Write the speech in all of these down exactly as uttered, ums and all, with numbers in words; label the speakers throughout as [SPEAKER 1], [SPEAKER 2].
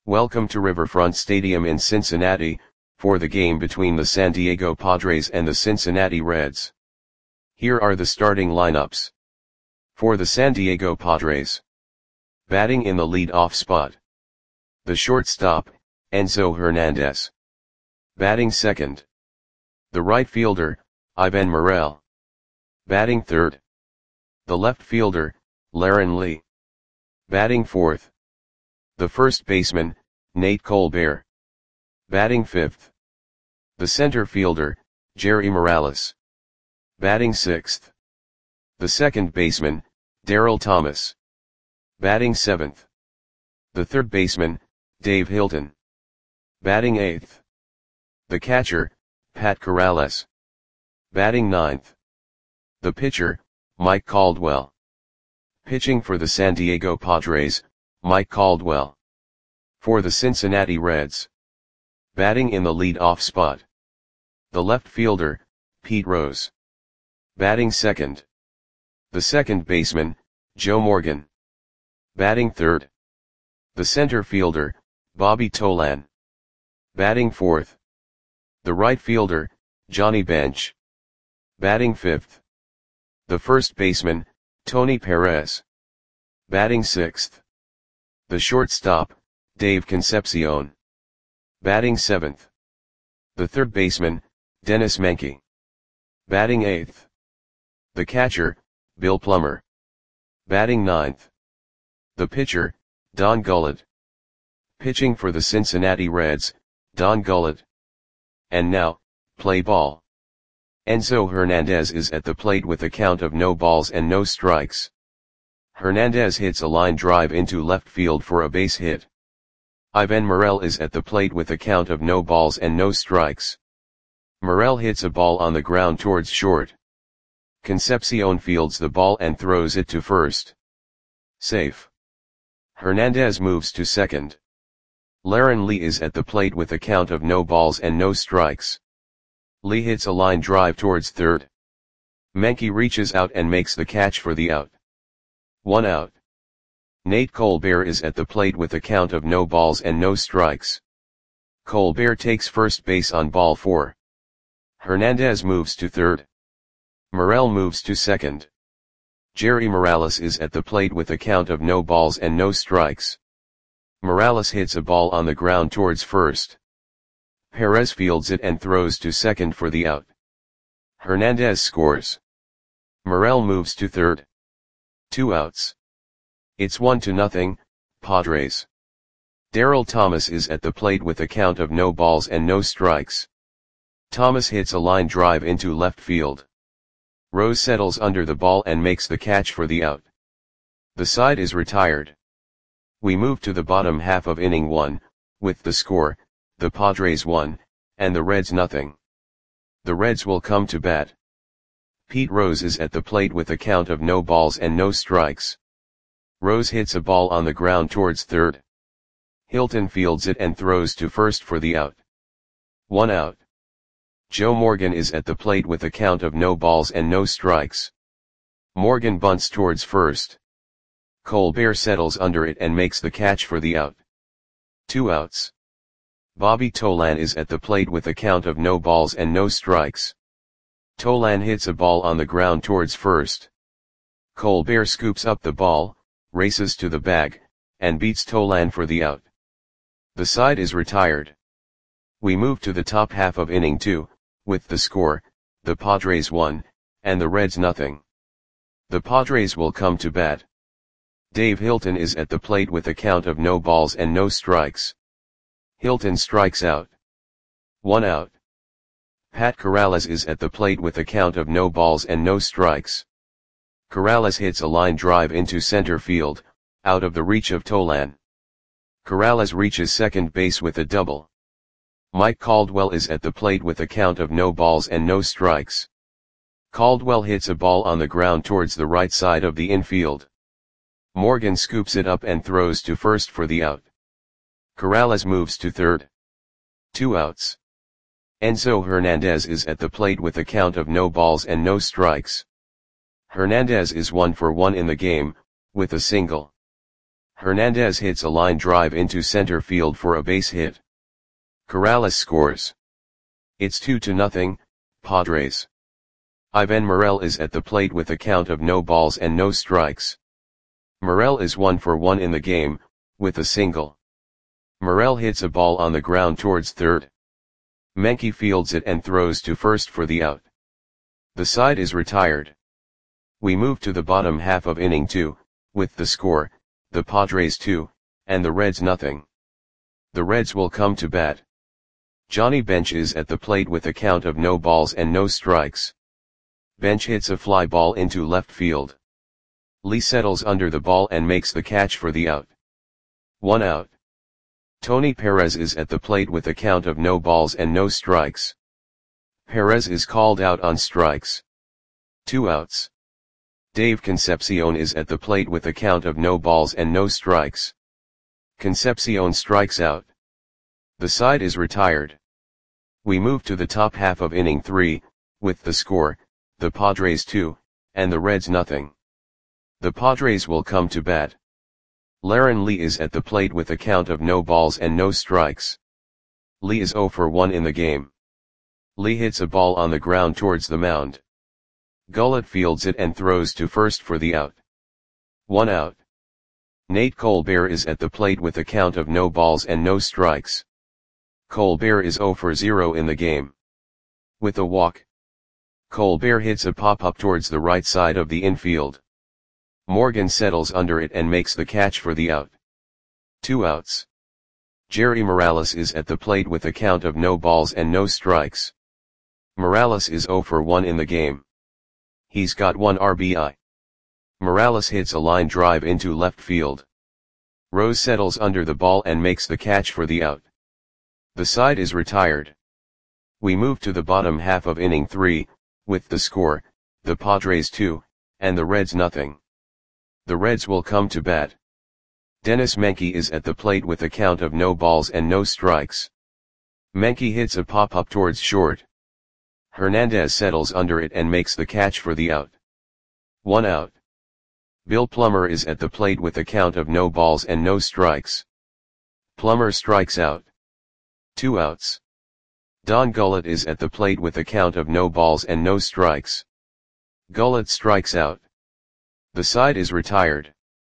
[SPEAKER 1] Welcome to Riverfront Stadium in Cincinnati, for the game between the San Diego Padres and the Cincinnati Reds. Here are the starting lineups. For the San Diego Padres. Batting in the lead-off spot. The shortstop, Enzo Hernandez. Batting second. The right fielder, Ivan Morel. Batting third. The left fielder, Laren Lee. Batting fourth. The first baseman, Nate Colbert. Batting fifth. The center fielder, Jerry Morales. Batting sixth. The second baseman, Daryl Thomas. Batting seventh. The third baseman, Dave Hilton. Batting eighth. The catcher, Pat Corrales. Batting ninth. The pitcher, Mike Caldwell. Pitching for the San Diego Padres, Mike Caldwell. For the Cincinnati Reds. Batting in the lead-off spot. The left fielder, Pete Rose. Batting second. The second baseman, Joe Morgan. Batting third. The center fielder, Bobby Tolan. Batting fourth. The right fielder, Johnny Bench. Batting fifth. The first baseman, Tony Perez. Batting sixth. The shortstop, Dave Concepcion. Batting seventh. The third baseman, Dennis Menke. Batting eighth. The catcher, Bill Plummer. Batting ninth. The pitcher, Don Gullett. Pitching for the Cincinnati Reds, Don Gullett. And now, play ball. Enzo Hernandez is at the plate with a count of no balls and no strikes. Hernandez hits a line drive into left field for a base hit. Ivan Morel is at the plate with a count of no balls and no strikes. Morel hits a ball on the ground towards short. Concepcion fields the ball and throws it to first. Safe. Hernandez moves to second. Laren Lee is at the plate with a count of no balls and no strikes. Lee hits a line drive towards third. Menke reaches out and makes the catch for the out. One out. Nate Colbert is at the plate with a count of no balls and no strikes. Colbert takes first base on ball four. Hernandez moves to third. Morel moves to second. Jerry Morales is at the plate with a count of no balls and no strikes. Morales hits a ball on the ground towards first. Perez fields it and throws to second for the out. Hernandez scores. Morel moves to third. Two outs. It's one to nothing, Padres. Daryl Thomas is at the plate with a count of no balls and no strikes. Thomas hits a line drive into left field. Rose settles under the ball and makes the catch for the out. The side is retired. We move to the bottom half of inning one, with the score, the Padres one, and the Reds nothing. The Reds will come to bat. Pete Rose is at the plate with a count of no balls and no strikes. Rose hits a ball on the ground towards third. Hilton fields it and throws to first for the out. One out. Joe Morgan is at the plate with a count of no balls and no strikes. Morgan bunts towards first. Colbert settles under it and makes the catch for the out. Two outs. Bobby Tolan is at the plate with a count of no balls and no strikes. Tolan hits a ball on the ground towards first. Colbert scoops up the ball, races to the bag, and beats Tolan for the out. The side is retired. We move to the top half of inning two, with the score, the Padres one, and the Reds nothing. The Padres will come to bat. Dave Hilton is at the plate with a count of no balls and no strikes. Hilton strikes out. One out. Pat Corrales is at the plate with a count of no balls and no strikes. Corrales hits a line drive into center field, out of the reach of Tolan. Corrales reaches second base with a double. Mike Caldwell is at the plate with a count of no balls and no strikes. Caldwell hits a ball on the ground towards the right side of the infield. Morgan scoops it up and throws to first for the out. Corrales moves to third. Two outs. Enzo Hernandez is at the plate with a count of no balls and no strikes. Hernandez is one for one in the game, with a single. Hernandez hits a line drive into center field for a base hit. Corrales scores. It's two to nothing, Padres. Ivan Morel is at the plate with a count of no balls and no strikes. Morel is one for one in the game, with a single. Morel hits a ball on the ground towards third. Menke fields it and throws to first for the out. The side is retired. We move to the bottom half of inning two, with the score, the Padres two, and the Reds nothing. The Reds will come to bat. Johnny Bench is at the plate with a count of no balls and no strikes. Bench hits a fly ball into left field. Lee settles under the ball and makes the catch for the out. One out. Tony Perez is at the plate with a count of no balls and no strikes. Perez is called out on strikes. Two outs. Dave Concepcion is at the plate with a count of no balls and no strikes. Concepcion strikes out. The side is retired. We move to the top half of inning three, with the score, the Padres two, and the Reds nothing. The Padres will come to bat. Laren Lee is at the plate with a count of no balls and no strikes. Lee is zero for one in the game. Lee hits a ball on the ground towards the mound. Gullett fields it and throws to first for the out. One out. Nate Colbert is at the plate with a count of no balls and no strikes. Colbert is zero for zero in the game. With a walk. Colbert hits a pop-up towards the right side of the infield. Morgan settles under it and makes the catch for the out. Two outs. Jerry Morales is at the plate with a count of no balls and no strikes. Morales is zero for one in the game. He's got one R B I. Morales hits a line drive into left field. Rose settles under the ball and makes the catch for the out. The side is retired. We move to the bottom half of inning three, with the score, the Padres two, and the Reds nothing. The Reds will come to bat. Dennis Menke is at the plate with a count of no balls and no strikes. Menke hits a pop-up towards short. Hernandez settles under it and makes the catch for the out. One out. Bill Plummer is at the plate with a count of no balls and no strikes. Plummer strikes out. Two outs. Don Gullett is at the plate with a count of no balls and no strikes. Gullett strikes out. The side is retired.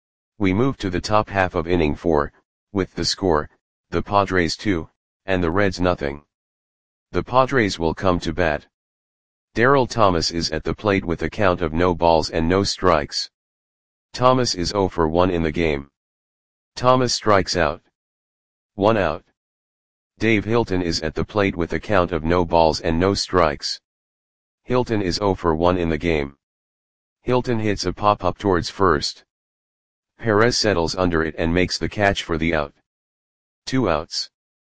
[SPEAKER 1] We move to the top half of inning four, with the score, the Padres two, and the Reds nothing. The Padres will come to bat. Darryl Thomas is at the plate with a count of no balls and no strikes. Thomas is zero for one in the game. Thomas strikes out. One out. Dave Hilton is at the plate with a count of no balls and no strikes. Hilton is zero for one in the game. Hilton hits a pop-up towards first. Perez settles under it and makes the catch for the out. Two outs.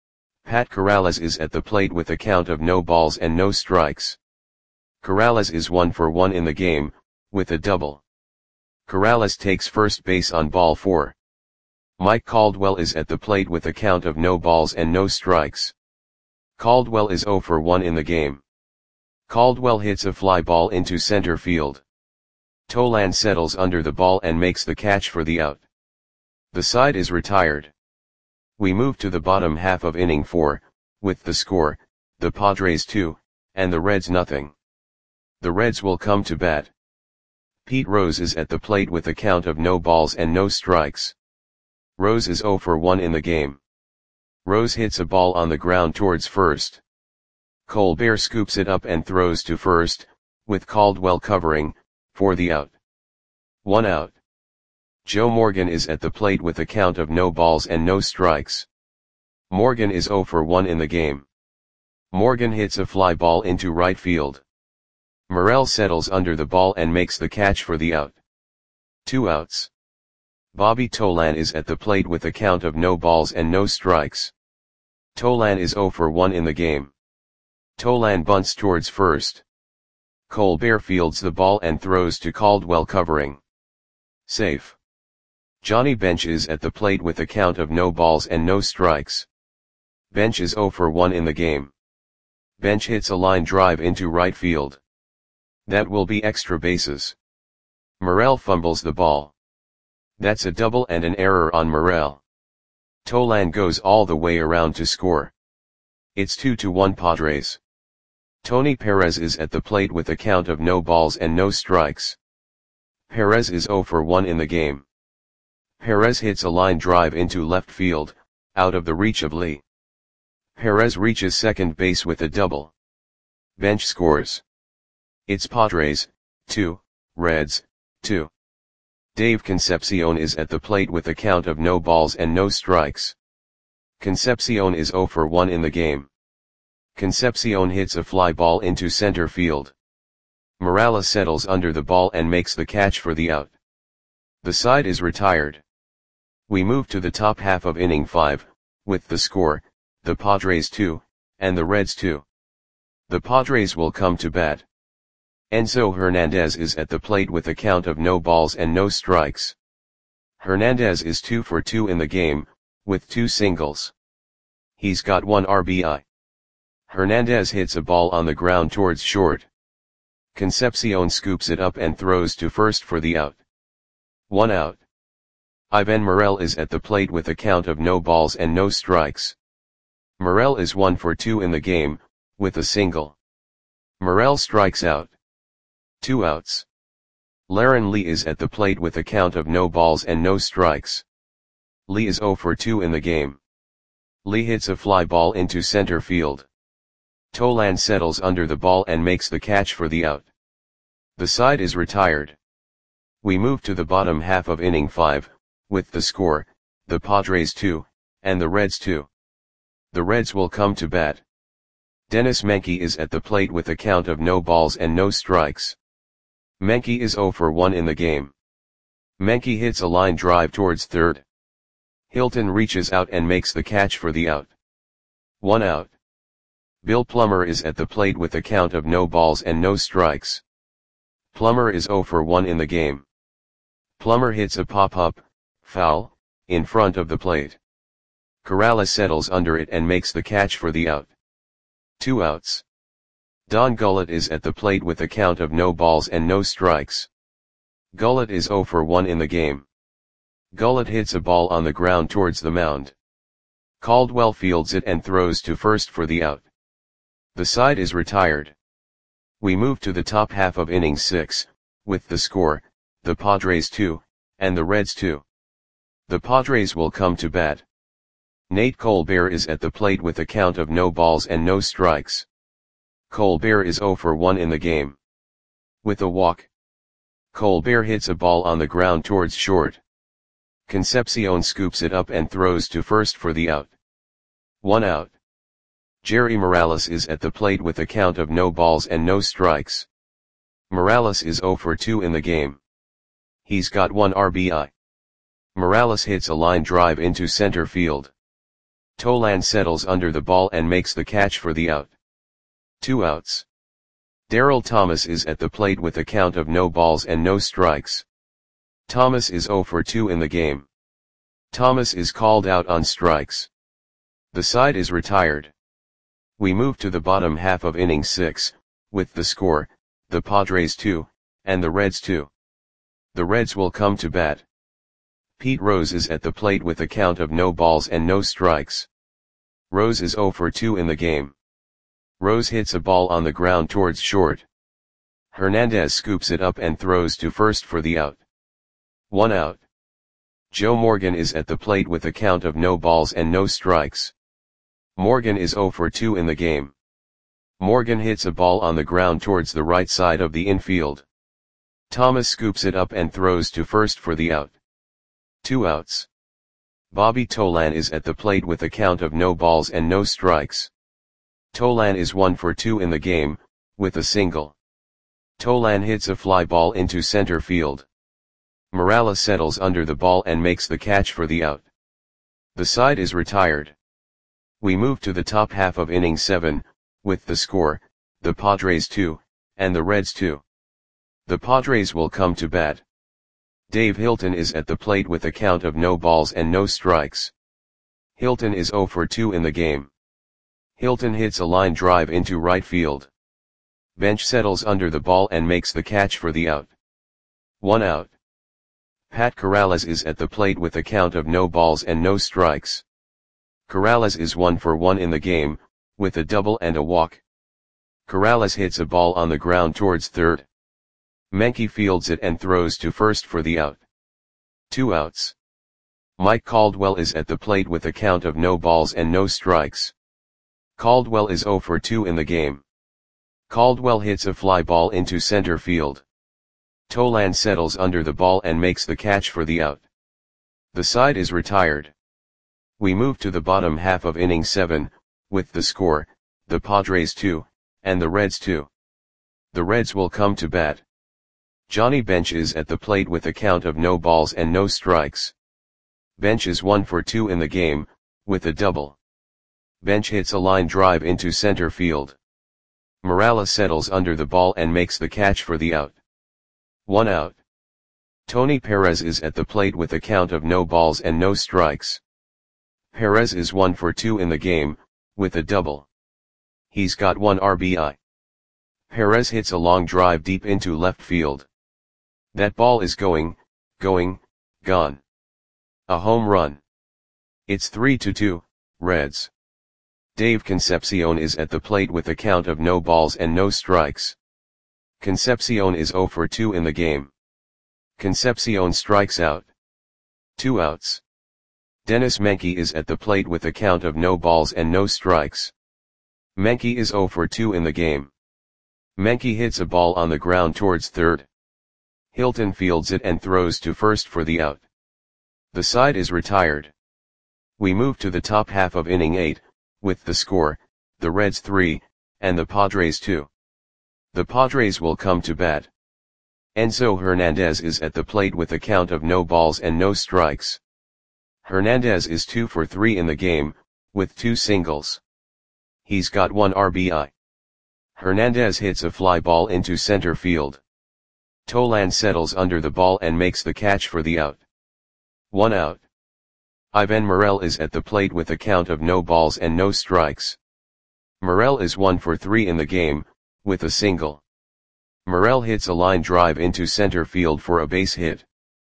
[SPEAKER 1] Pat Corrales is at the plate with a count of no balls and no strikes. Corrales is one for one in the game, with a double. Corrales takes first base on ball four. Mike Caldwell is at the plate with a count of no balls and no strikes. Caldwell is zero for one in the game. Caldwell hits a fly ball into center field. Tolan settles under the ball and makes the catch for the out. The side is retired. We move to the bottom half of inning four, with the score, the Padres two, and the Reds nothing. The Reds will come to bat. Pete Rose is at the plate with a count of no balls and no strikes. Rose is zero for one in the game. Rose hits a ball on the ground towards first. Colbert scoops it up and throws to first, with Caldwell covering, for the out. One out. Joe Morgan is at the plate with a count of no balls and no strikes. Morgan is zero for one in the game. Morgan hits a fly ball into right field. Morel settles under the ball and makes the catch for the out. Two outs. Bobby Tolan is at the plate with a count of no balls and no strikes. Tolan is zero for one in the game. Tolan bunts towards first. Colbert fields the ball and throws to Caldwell covering. Safe. Johnny Bench is at the plate with a count of no balls and no strikes. Bench is zero for one in the game. Bench hits a line drive into right field. That will be extra bases. Morel fumbles the ball. That's a double and an error on Morel. Tolan goes all the way around to score. It's two to one Padres. Tony Perez is at the plate with a count of no balls and no strikes. Perez is zero for one in the game. Perez hits a line drive into left field, out of the reach of Lee. Perez reaches second base with a double. Bench scores. It's Padres, two, Reds, two. Dave Concepcion is at the plate with a count of no balls and no strikes. Concepcion is zero for one in the game. Concepcion hits a fly ball into center field. Morales settles under the ball and makes the catch for the out. The side is retired. We move to the top half of inning five, with the score, the Padres two, and the Reds two. The Padres will come to bat. Enzo Hernandez is at the plate with a count of no balls and no strikes. Hernandez is two for two in the game, with two singles. He's got one R B I. Hernandez hits a ball on the ground towards short. Concepcion scoops it up and throws to first for the out. One out. Ivan Morel is at the plate with a count of no balls and no strikes. Morel is one for two in the game, with a single. Morel strikes out. Two outs. Laren Lee is at the plate with a count of no balls and no strikes. Lee is zero for two in the game. Lee hits a fly ball into center field. Tolan settles under the ball and makes the catch for the out. The side is retired. We move to the bottom half of inning five, with the score, the Padres two, and the Reds two. The Reds will come to bat. Dennis Menke is at the plate with a count of no balls and no strikes. Menke is zero for one in the game. Menke hits a line drive towards third. Hilton reaches out and makes the catch for the out. One out. Bill Plummer is at the plate with a count of no balls and no strikes. Plummer is zero for one in the game. Plummer hits a pop-up, foul, in front of the plate. Corrales settles under it and makes the catch for the out. Two outs. Don Gullett is at the plate with a count of no balls and no strikes. Gullett is zero for one in the game. Gullett hits a ball on the ground towards the mound. Caldwell fields it and throws to first for the out. The side is retired. We move to the top half of inning six, with the score, the Padres two, and the Reds two. The Padres will come to bat. Nate Colbert is at the plate with a count of no balls and no strikes. Colbert is zero for one in the game. With a walk. Colbert hits a ball on the ground towards short. Concepcion scoops it up and throws to first for the out. One out. Jerry Morales is at the plate with a count of no balls and no strikes. Morales is zero for two in the game. He's got one R B I. Morales hits a line drive into center field. Tolan settles under the ball and makes the catch for the out. Two outs. Darryl Thomas is at the plate with a count of no balls and no strikes. Thomas is zero for two in the game. Thomas is called out on strikes. The side is retired. We move to the bottom half of inning six, with the score, the Padres two, and the Reds two. The Reds will come to bat. Pete Rose is at the plate with a count of no balls and no strikes. Rose is zero for two in the game. Rose hits a ball on the ground towards short. Hernandez scoops it up and throws to first for the out. One out. Joe Morgan is at the plate with a count of no balls and no strikes. Morgan is zero for two in the game. Morgan hits a ball on the ground towards the right side of the infield. Thomas scoops it up and throws to first for the out. Two outs. Bobby Tolan is at the plate with a count of no balls and no strikes. Tolan is one for two in the game, with a single. Tolan hits a fly ball into center field. Morales settles under the ball and makes the catch for the out. The side is retired. We move to the top half of inning seven, with the score, the Padres two, and the Reds two. The Padres will come to bat. Dave Hilton is at the plate with a count of no balls and no strikes. Hilton is zero for two in the game. Hilton hits a line drive into right field. Bench settles under the ball and makes the catch for the out. One out. Pat Corrales is at the plate with a count of no balls and no strikes. Corrales is one for one in the game, with a double and a walk. Corrales hits a ball on the ground towards third. Menke fields it and throws to first for the out. Two outs. Mike Caldwell is at the plate with a count of no balls and no strikes. Caldwell is zero for two in the game. Caldwell hits a fly ball into center field. Tolan settles under the ball and makes the catch for the out. The side is retired. We move to the bottom half of inning seven, with the score, the Padres two, and the Reds two. The Reds will come to bat. Johnny Bench is at the plate with a count of no balls and no strikes. Bench is one for two in the game, with a double. Bench hits a line drive into center field. Morales settles under the ball and makes the catch for the out. One out. Tony Perez is at the plate with a count of no balls and no strikes. Perez is one for two in the game, with a double. He's got one R B I. Perez hits a long drive deep into left field. That ball is going, going, gone. A home run. It's three to two, Reds. Dave Concepcion is at the plate with a count of no balls and no strikes. Concepcion is zero for two in the game. Concepcion strikes out. Two outs. Dennis Menke is at the plate with a count of no balls and no strikes. Menke is zero for two in the game. Menke hits a ball on the ground towards third. Hilton fields it and throws to first for the out. The side is retired. We move to the top half of inning eight, with the score, the Reds three, and the Padres two. The Padres will come to bat. Enzo Hernandez is at the plate with a count of no balls and no strikes. Hernandez is two for three in the game, with two singles. He's got one R B I. Hernandez hits a fly ball into center field. Tolan settles under the ball and makes the catch for the out. One out. Ivan Morel is at the plate with a count of no balls and no strikes. Morel is one for three in the game, with a single. Morel hits a line drive into center field for a base hit.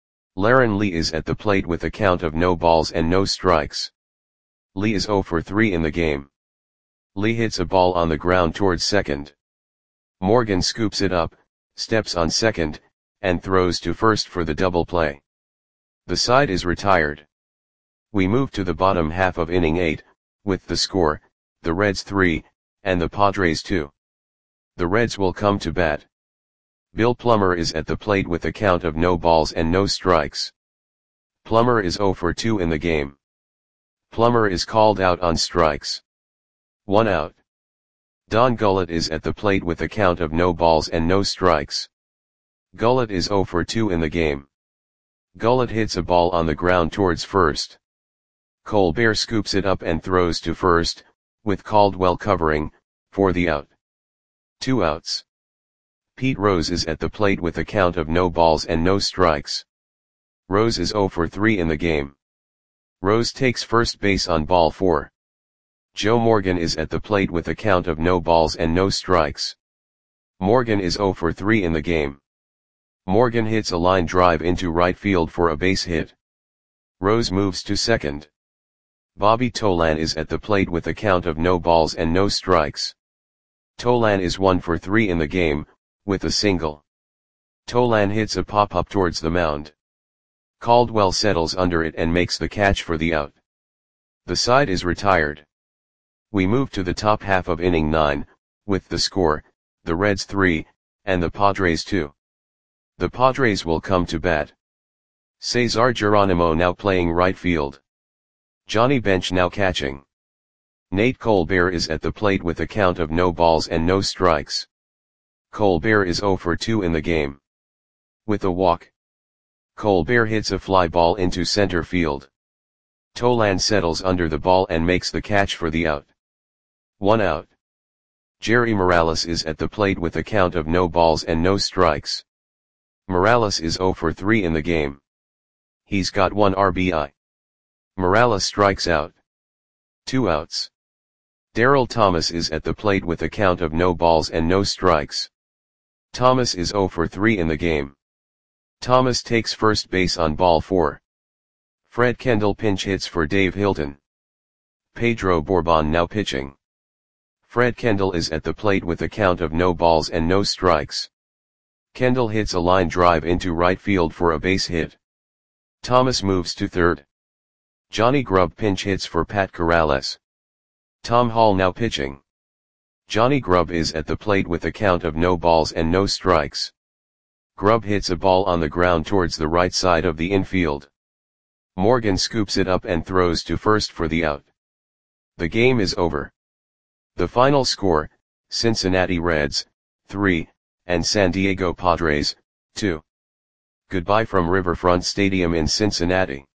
[SPEAKER 1] Laren Lee is at the plate with a count of no balls and no strikes. Lee is zero for three in the game. Lee hits a ball on the ground towards second. Morgan scoops it up, steps on second, and throws to first for the double play. The side is retired. We move to the bottom half of inning eight, with the score, the Reds three, and the Padres two. The Reds will come to bat. Bill Plummer is at the plate with a count of no balls and no strikes. Plummer is zero for two in the game. Plummer is called out on strikes. One out. Don Gullett is at the plate with a count of no balls and no strikes. Gullett is zero for two in the game. Gullett hits a ball on the ground towards first. Colbert scoops it up and throws to first, with Caldwell covering, for the out. Two outs. Pete Rose is at the plate with a count of no balls and no strikes. Rose is zero for three in the game. Rose takes first base on ball four. Joe Morgan is at the plate with a count of no balls and no strikes. Morgan is zero for three in the game. Morgan hits a line drive into right field for a base hit. Rose moves to second. Bobby Tolan is at the plate with a count of no balls and no strikes. Tolan is one for three in the game, with a single. Tolan hits a pop-up towards the mound. Caldwell settles under it and makes the catch for the out. The side is retired. We move to the top half of inning nine, with the score, the Reds three, and the Padres two. The Padres will come to bat. Cesar Geronimo now playing right field. Johnny Bench now catching. Nate Colbert is at the plate with a count of no balls and no strikes. Colbert is zero for two in the game. With a walk. Colbert hits a fly ball into center field. Tolan settles under the ball and makes the catch for the out. One out. Jerry Morales is at the plate with a count of no balls and no strikes. Morales is zero for three in the game. He's got one R B I. Morales strikes out. Two outs. Darryl Thomas is at the plate with a count of no balls and no strikes. Thomas is zero for three in the game. Thomas takes first base on ball four. Fred Kendall pinch hits for Dave Hilton. Pedro Borbon now pitching. Fred Kendall is at the plate with a count of no balls and no strikes. Kendall hits a line drive into right field for a base hit. Thomas moves to third. Johnny Grubb pinch hits for Pat Corrales. Tom Hall now pitching. Johnny Grubb is at the plate with a count of no balls and no strikes. Grubb hits a ball on the ground towards the right side of the infield. Morgan scoops it up and throws to first for the out. The game is over. The final score, Cincinnati Reds, three, and San Diego Padres, two. Goodbye from Riverfront Stadium in Cincinnati.